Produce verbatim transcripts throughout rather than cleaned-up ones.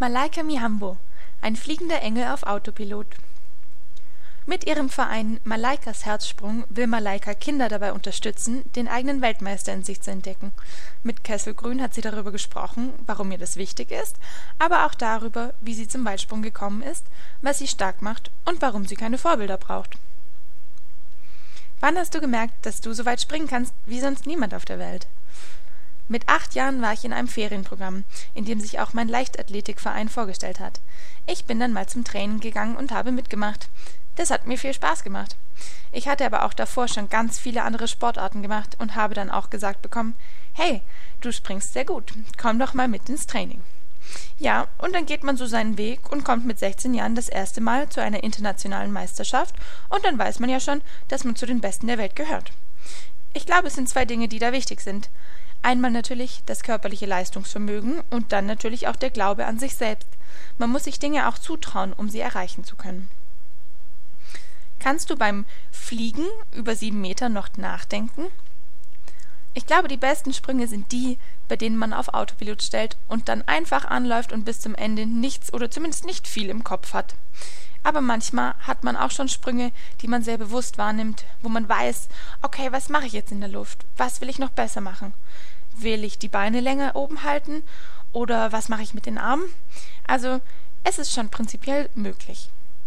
Malaika Mihambo, ein fliegender Engel auf Autopilot. Mit ihrem Verein Malaikas Herzsprung will Malaika Kinder dabei unterstützen, den eigenen Weltmeister in sich zu entdecken. Mit Kesselgrün hat sie darüber gesprochen, warum ihr das wichtig ist, aber auch darüber, wie sie zum Weitsprung gekommen ist, was sie stark macht und warum sie keine Vorbilder braucht. Wann hast du gemerkt, dass du so weit springen kannst wie sonst niemand auf der Welt? Mit acht Jahren war ich in einem Ferienprogramm, in dem sich auch mein Leichtathletikverein vorgestellt hat. Ich bin dann mal zum Training gegangen und habe mitgemacht. Das hat mir viel Spaß gemacht. Ich hatte aber auch davor schon ganz viele andere Sportarten gemacht und habe dann auch gesagt bekommen, hey, du springst sehr gut, komm doch mal mit ins Training. Ja, und dann geht man so seinen Weg und kommt mit sechzehn Jahren das erste Mal zu einer internationalen Meisterschaft und dann weiß man ja schon, dass man zu den Besten der Welt gehört. Ich glaube, es sind zwei Dinge, die da wichtig sind. Einmal natürlich das körperliche Leistungsvermögen und dann natürlich auch der Glaube an sich selbst. Man muss sich Dinge auch zutrauen, um sie erreichen zu können. Kannst du beim Fliegen über sieben Meter noch nachdenken? Ich glaube, die besten Sprünge sind die, bei denen man auf Autopilot stellt und dann einfach anläuft und bis zum Ende nichts oder zumindest nicht viel im Kopf hat. Aber manchmal hat man auch schon Sprünge, die man sehr bewusst wahrnimmt, wo man weiß, okay, was mache ich jetzt in der Luft? Was will ich noch besser machen? Will ich die Beine länger oben halten oder was mache ich mit den Armen? Also, es ist schon prinzipiell möglich.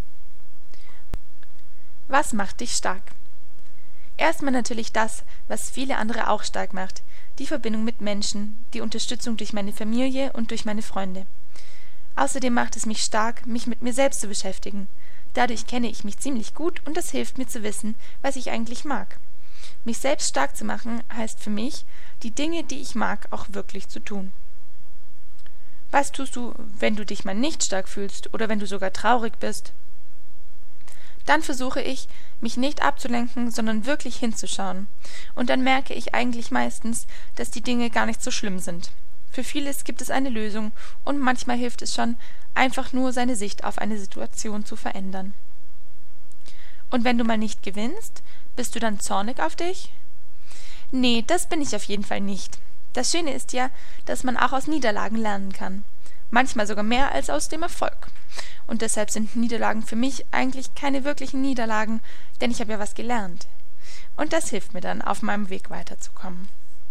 Was macht dich stark? Erstmal natürlich das, was viele andere auch stark macht, die Verbindung mit Menschen, die Unterstützung durch meine Familie und durch meine Freunde. Außerdem macht es mich stark, mich mit mir selbst zu beschäftigen. Dadurch kenne ich mich ziemlich gut und das hilft mir zu wissen, was ich eigentlich mag. Mich selbst stark zu machen, heißt für mich, die Dinge, die ich mag, auch wirklich zu tun. Was tust du, wenn du dich mal nicht stark fühlst oder wenn du sogar traurig bist? Dann versuche ich, mich nicht abzulenken, sondern wirklich hinzuschauen. Und dann merke ich eigentlich meistens, dass die Dinge gar nicht so schlimm sind. Für vieles gibt es eine Lösung und manchmal hilft es schon, einfach nur seine Sicht auf eine Situation zu verändern. Und wenn du mal nicht gewinnst, bist du dann zornig auf dich? Nee, das bin ich auf jeden Fall nicht. Das Schöne ist ja, dass man auch aus Niederlagen lernen kann. Manchmal sogar mehr als aus dem Erfolg. Und deshalb sind Niederlagen für mich eigentlich keine wirklichen Niederlagen, denn ich habe ja was gelernt. Und das hilft mir dann, auf meinem Weg weiterzukommen.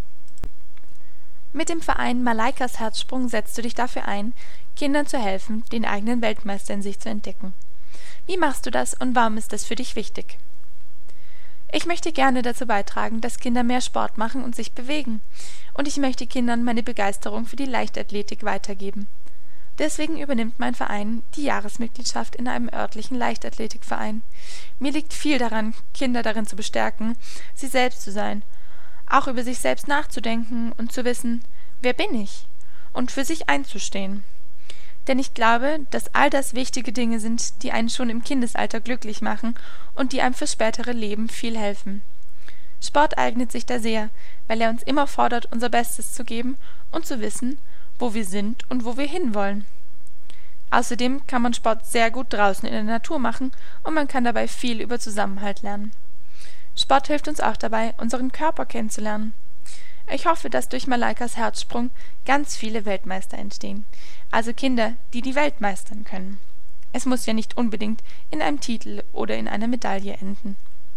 Mit dem Verein Malaikas Herzsprung setzt du dich dafür ein, Kindern zu helfen, den eigenen Weltmeister in sich zu entdecken. Wie machst du das und warum ist das für dich wichtig? Ich möchte gerne dazu beitragen, dass Kinder mehr Sport machen und sich bewegen. Und ich möchte Kindern meine Begeisterung für die Leichtathletik weitergeben. Deswegen übernimmt mein Verein die Jahresmitgliedschaft in einem örtlichen Leichtathletikverein. Mir liegt viel daran, Kinder darin zu bestärken, sie selbst zu sein, auch über sich selbst nachzudenken und zu wissen, wer bin ich? Und für sich einzustehen. Denn ich glaube, dass all das wichtige Dinge sind, die einen schon im Kindesalter glücklich machen und die einem fürs spätere Leben viel helfen. Sport eignet sich da sehr, weil er uns immer fordert, unser Bestes zu geben und zu wissen, wo wir sind und wo wir hinwollen. Außerdem kann man Sport sehr gut draußen in der Natur machen und man kann dabei viel über Zusammenhalt lernen. Sport hilft uns auch dabei, unseren Körper kennenzulernen. Ich hoffe, dass durch Malaikas Herzsprung ganz viele Weltmeister entstehen, also Kinder, die die Welt meistern können. Es muss ja nicht unbedingt in einem Titel oder in einer Medaille enden.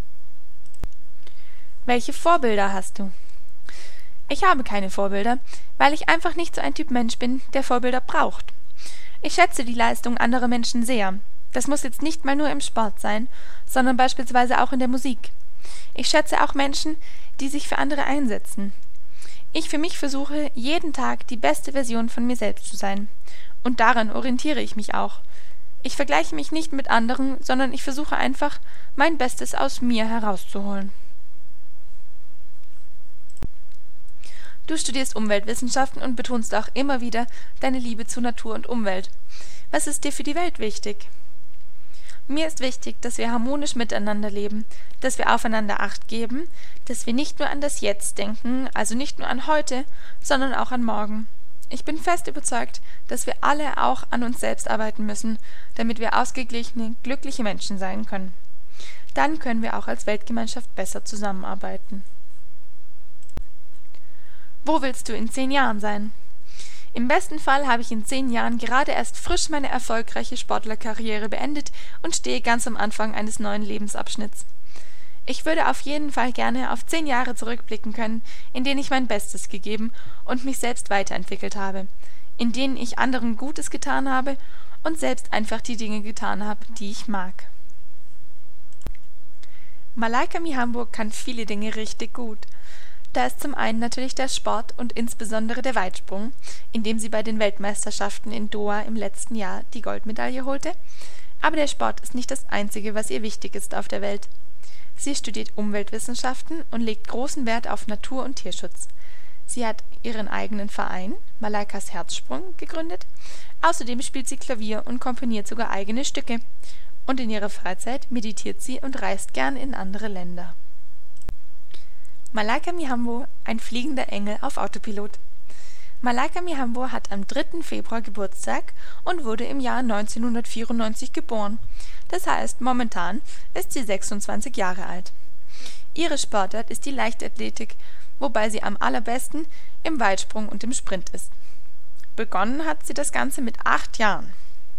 Welche Vorbilder hast du? Ich habe keine Vorbilder, weil ich einfach nicht so ein Typ Mensch bin, der Vorbilder braucht. Ich schätze die Leistung anderer Menschen sehr. Das muss jetzt nicht mal nur im Sport sein, sondern beispielsweise auch in der Musik. Ich schätze auch Menschen, die sich für andere einsetzen. Ich für mich versuche, jeden Tag die beste Version von mir selbst zu sein. Und daran orientiere ich mich auch. Ich vergleiche mich nicht mit anderen, sondern ich versuche einfach, mein Bestes aus mir herauszuholen. Du studierst Umweltwissenschaften und betonst auch immer wieder deine Liebe zu Natur und Umwelt. Was ist dir für die Welt wichtig? Mir ist wichtig, dass wir harmonisch miteinander leben, dass wir aufeinander Acht geben, dass wir nicht nur an das Jetzt denken, also nicht nur an heute, sondern auch an morgen. Ich bin fest überzeugt, dass wir alle auch an uns selbst arbeiten müssen, damit wir ausgeglichene, glückliche Menschen sein können. Dann können wir auch als Weltgemeinschaft besser zusammenarbeiten. Wo willst du in zehn Jahren sein? Im besten Fall habe ich in zehn Jahren gerade erst frisch meine erfolgreiche Sportlerkarriere beendet und stehe ganz am Anfang eines neuen Lebensabschnitts. Ich würde auf jeden Fall gerne auf zehn Jahre zurückblicken können, in denen ich mein Bestes gegeben und mich selbst weiterentwickelt habe, in denen ich anderen Gutes getan habe und selbst einfach die Dinge getan habe, die ich mag. Malaika Mihambo kann viele Dinge richtig gut. Da ist zum einen natürlich der Sport und insbesondere der Weitsprung, in dem sie bei den Weltmeisterschaften in Doha im letzten Jahr die Goldmedaille holte. Aber der Sport ist nicht das Einzige, was ihr wichtig ist auf der Welt. Sie studiert Umweltwissenschaften und legt großen Wert auf Natur- und Tierschutz. Sie hat ihren eigenen Verein, Malaikas Herzsprung, gegründet. Außerdem spielt sie Klavier und komponiert sogar eigene Stücke. Und in ihrer Freizeit meditiert sie und reist gern in andere Länder. Malaika Mihambo, ein fliegender Engel auf Autopilot. Malaika Mihambo hat am dritten Februar Geburtstag und wurde im Jahr neunzehnhundertvierundneunzig geboren. Das heißt, momentan ist sie sechsundzwanzig Jahre alt. Ihre Sportart ist die Leichtathletik, wobei sie am allerbesten im Weitsprung und im Sprint ist. Begonnen hat sie das Ganze mit acht Jahren.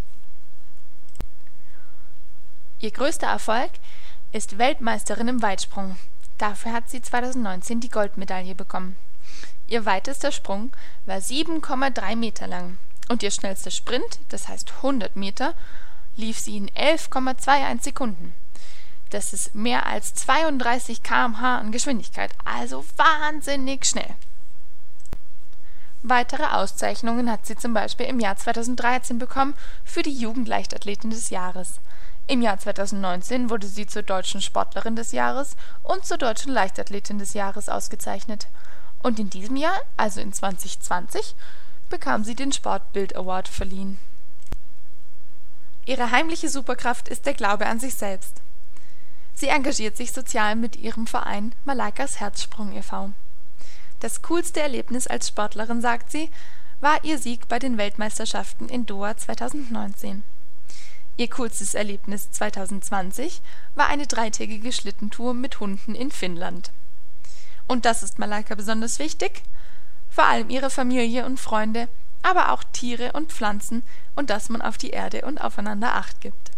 Ihr größter Erfolg ist Weltmeisterin im Weitsprung. Dafür hat sie zweitausendneunzehn die Goldmedaille bekommen. Ihr weitester Sprung war sieben Komma drei Meter lang und ihr schnellster Sprint, das heißt hundert Meter, lief sie in elf Komma einundzwanzig Sekunden. Das ist mehr als zweiunddreißig Kilometer pro Stunde an Geschwindigkeit, also wahnsinnig schnell. Weitere Auszeichnungen hat sie zum Beispiel im Jahr zweitausenddreizehn bekommen für die Jugendleichtathletin des Jahres. Im Jahr zweitausendneunzehn wurde sie zur deutschen Sportlerin des Jahres und zur deutschen Leichtathletin des Jahres ausgezeichnet. Und in diesem Jahr, also in zwanzig zwanzig, bekam sie den Sportbild Award verliehen. Ihre heimliche Superkraft ist der Glaube an sich selbst. Sie engagiert sich sozial mit ihrem Verein Malaikas Herzsprung e V Das coolste Erlebnis als Sportlerin, sagt sie, war ihr Sieg bei den Weltmeisterschaften in Doha zweitausendneunzehn. Ihr coolstes Erlebnis zweitausendzwanzig war eine dreitägige Schlittentour mit Hunden in Finnland. Und das ist Malaika besonders wichtig, vor allem ihre Familie und Freunde, aber auch Tiere und Pflanzen und dass man auf die Erde und aufeinander Acht gibt.